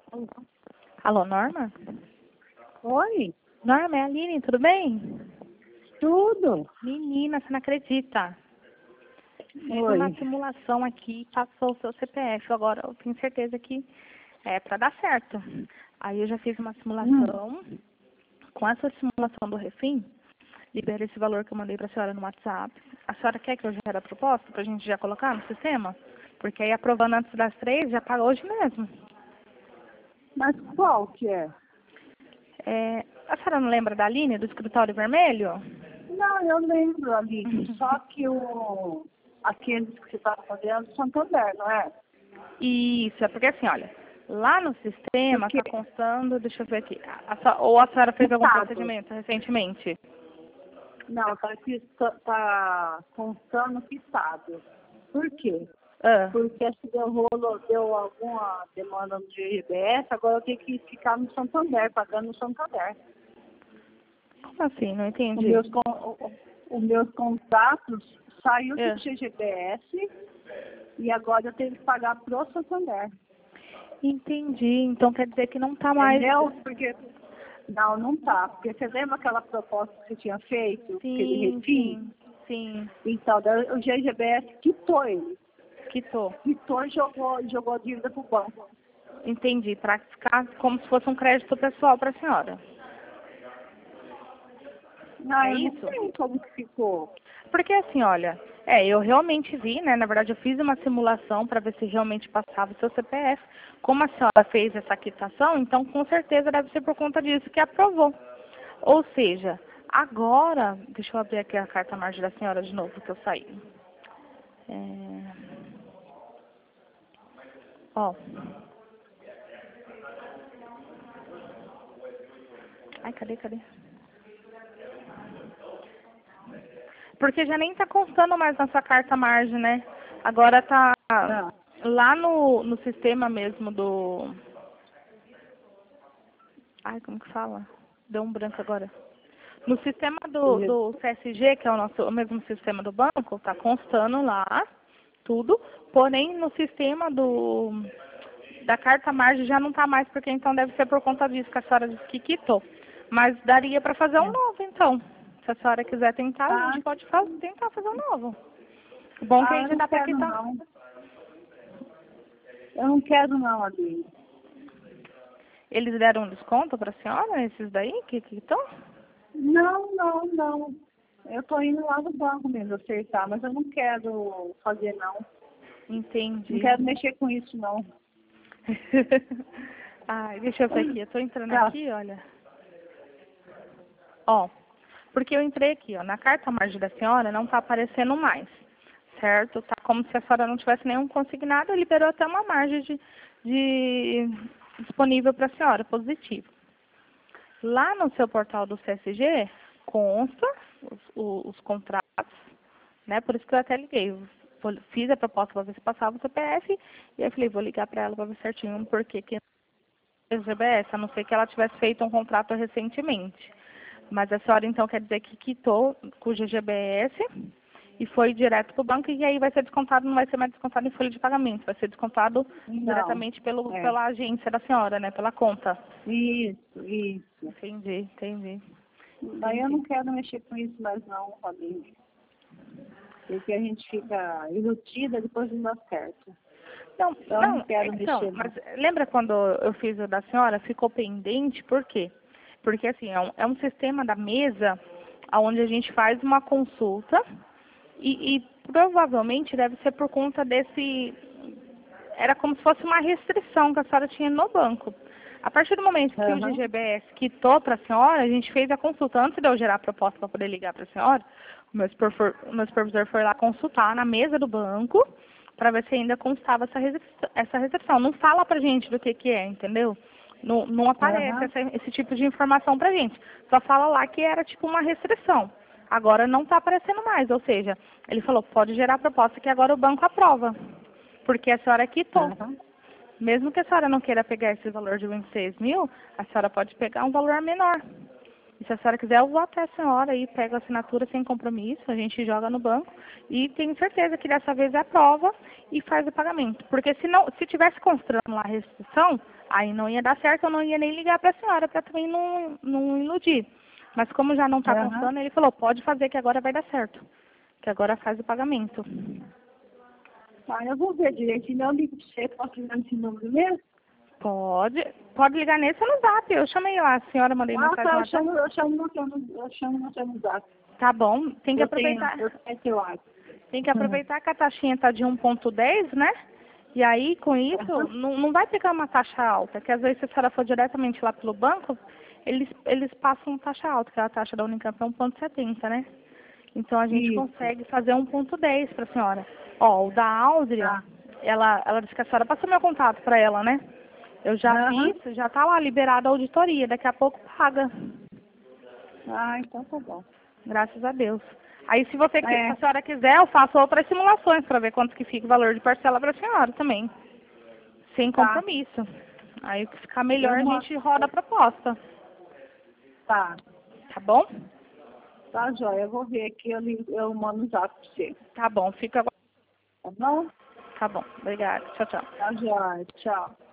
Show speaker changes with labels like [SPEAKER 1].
[SPEAKER 1] Alô, Norma?
[SPEAKER 2] Oi,
[SPEAKER 1] Norma, é a Aline, tudo bem?
[SPEAKER 2] tudo.
[SPEAKER 1] Menina, você não acredita. Fiz
[SPEAKER 2] Oi.
[SPEAKER 1] uma simulação aqui, passou o seu CPF. Agora eu tenho certeza que é para dar certo. Aí eu já fiz uma simulação. Com essa simulação do Refim, libera esse valor que eu mandei para a senhora no WhatsApp. A senhora quer que eu gere a proposta para a gente já colocar no sistema? Porque aí aprovando antes das 3, já paga hoje mesmo.
[SPEAKER 2] Mas qual que é?
[SPEAKER 1] A senhora não lembra da Aline, do escritório vermelho?
[SPEAKER 2] Não, eu lembro ali. Só que aqueles que você está fazendo são Santander, não é?
[SPEAKER 1] Isso, é porque assim, olha, lá no sistema
[SPEAKER 2] Porque
[SPEAKER 1] está constando, deixa eu ver aqui, ou a senhora fez algum
[SPEAKER 2] Estado.
[SPEAKER 1] procedimento recentemente?
[SPEAKER 2] Não, tá constando que Estado. Por quê?
[SPEAKER 1] Ah,
[SPEAKER 2] Porque acho que deu alguma demanda no GBS, agora eu tenho que ficar no Santander, pagando no Santander.
[SPEAKER 1] como assim? Não
[SPEAKER 2] Os
[SPEAKER 1] entendi.
[SPEAKER 2] meus contratos saiu do
[SPEAKER 1] Ah,
[SPEAKER 2] GBS e agora eu tenho que pagar pro Santander.
[SPEAKER 1] entendi, então quer dizer que não está mais.
[SPEAKER 2] Entendeu? Porque não tá. Porque você lembra aquela proposta que você tinha feito, aquele
[SPEAKER 1] Sim,
[SPEAKER 2] refim?
[SPEAKER 1] sim, sim,
[SPEAKER 2] Então, daí o GGBS quitou ele.
[SPEAKER 1] quitou.
[SPEAKER 2] Quitou e jogou a dívida pro banco.
[SPEAKER 1] Entendi, para ficar como se fosse um crédito pessoal para a senhora.
[SPEAKER 2] Não,
[SPEAKER 1] É
[SPEAKER 2] eu não
[SPEAKER 1] isso?
[SPEAKER 2] sei como que ficou.
[SPEAKER 1] Porque assim, olha, eu realmente vi, né? Na verdade, eu fiz uma simulação para ver se realmente passava o seu CPF. Como a senhora fez essa quitação, então com certeza deve ser por conta disso que aprovou. Ou seja, agora, deixa eu abrir aqui a carta margem da senhora de novo, que eu saí. Ó. Ai, cadê? Porque já nem está constando mais na sua carta margem, né? Agora tá
[SPEAKER 2] Não.
[SPEAKER 1] lá no sistema mesmo do. Ai, como que fala? Deu um branco agora. No sistema do CSG, que é o mesmo sistema do banco, está constando lá tudo, porém no sistema da carta margem já não está mais, porque então deve ser por conta disso que a senhora disse que quitou. Mas daria para fazer um
[SPEAKER 2] É.
[SPEAKER 1] novo, então. Se a senhora quiser tentar, a
[SPEAKER 2] Ah,
[SPEAKER 1] gente pode tentar fazer um novo. O bom é que aí
[SPEAKER 2] eu
[SPEAKER 1] já
[SPEAKER 2] não
[SPEAKER 1] dá para
[SPEAKER 2] quero
[SPEAKER 1] quitar.
[SPEAKER 2] não. Eu não quero não, Aline.
[SPEAKER 1] Eles deram um desconto para a senhora, esses daí que quitou?
[SPEAKER 2] Não. Eu tô indo lá no banco mesmo acertar, mas eu não quero fazer não. Não
[SPEAKER 1] Entendi.
[SPEAKER 2] quero mexer com isso não.
[SPEAKER 1] Ai, deixa eu ver aqui. Eu tô entrando
[SPEAKER 2] Tá.
[SPEAKER 1] aqui, olha. Ó, porque eu entrei aqui, ó. Na carta margem da senhora não tá aparecendo mais, certo? Tá como se a senhora não tivesse nenhum consignado, liberou até uma margem de disponível para a senhora, positivo. Lá no seu portal do CSG, consta os contratos, né? Por isso que eu até liguei. Fiz a proposta para ver se passava o CPF, e eu falei, vou ligar para ela para ver certinho por que o GBS, a não ser que ela tivesse feito um contrato recentemente. Mas a senhora então quer dizer que quitou com o GGBS e foi direto para o banco e aí vai ser descontado, não vai ser mais descontado em folha de pagamento, vai ser descontado
[SPEAKER 2] Não.
[SPEAKER 1] diretamente
[SPEAKER 2] É.
[SPEAKER 1] pela agência da senhora, né? Pela conta.
[SPEAKER 2] Isso.
[SPEAKER 1] Entendi.
[SPEAKER 2] Daí eu não quero mexer com isso mais não, Fabinho. Porque a gente fica iludida depois não dá certo. Então eu não quero mexer
[SPEAKER 1] Mas
[SPEAKER 2] não.
[SPEAKER 1] lembra quando eu fiz o da senhora? Ficou pendente, por quê? Porque assim, é um sistema da mesa onde a gente faz uma consulta e provavelmente deve ser por conta desse. Era como se fosse uma restrição que a senhora tinha no banco. A partir do momento que o
[SPEAKER 2] Aham.
[SPEAKER 1] GGBS quitou para a senhora, a gente fez a consulta. Antes de eu gerar a proposta para poder ligar para a senhora, o meu supervisor foi lá consultar na mesa do banco para ver se ainda constava essa restrição. Não fala pra gente do que é, entendeu? Não aparece
[SPEAKER 2] Aham.
[SPEAKER 1] esse tipo de informação pra gente. Só fala lá que era tipo uma restrição. Agora não está aparecendo mais, ou seja, ele falou, pode gerar a proposta que agora o banco aprova, porque a senhora quitou.
[SPEAKER 2] Aham.
[SPEAKER 1] Mesmo que a senhora não queira pegar esse valor de 26 mil, a senhora pode pegar um valor menor. E se a senhora quiser, eu vou até a senhora e pego a assinatura sem compromisso, a gente joga no banco e tenho certeza que dessa vez aprova e faz o pagamento. Porque se tivesse constando lá a restrição, aí não ia dar certo, eu não ia nem ligar para a senhora para também não iludir. Mas como já não está constando, ele falou, pode fazer que agora vai dar certo. Que agora faz o pagamento.
[SPEAKER 2] Ah, eu vou ver direitinho, eu ligo para você, posso ligar nesse número mesmo?
[SPEAKER 1] Pode ligar nesse ou no zap. Eu chamei lá, a senhora mandei mensagem lá.
[SPEAKER 2] Eu chamo no zap.
[SPEAKER 1] Tá bom, tem que aproveitar. Tem que aproveitar que a taxinha tá de 1,10, né? E aí, com isso, não vai pegar uma taxa alta, que às vezes se a senhora for diretamente lá pelo banco, eles passam taxa alta, que é a taxa da Unicamp é 1,70, né? Então a gente consegue fazer 1,10 para a senhora. Ó, o da Áudria, ela disse que a senhora passou meu contato para ela, né? Eu já fiz, já tá lá liberada a auditoria, daqui a pouco paga.
[SPEAKER 2] Ah, então tá bom.
[SPEAKER 1] Graças a Deus. Aí se a senhora quiser, eu faço outras simulações para ver quanto que fica o valor de parcela para a senhora também. Sem compromisso. Aí que ficar melhor a gente roda a proposta.
[SPEAKER 2] Tá.
[SPEAKER 1] Tá bom?
[SPEAKER 2] Tá, joia. Eu vou ver aqui, eu mando um zap pra você.
[SPEAKER 1] Tá bom, fica...
[SPEAKER 2] Tá bom?
[SPEAKER 1] Tá bom, obrigada. Tchau, tchau.
[SPEAKER 2] Tá, joia. Tchau.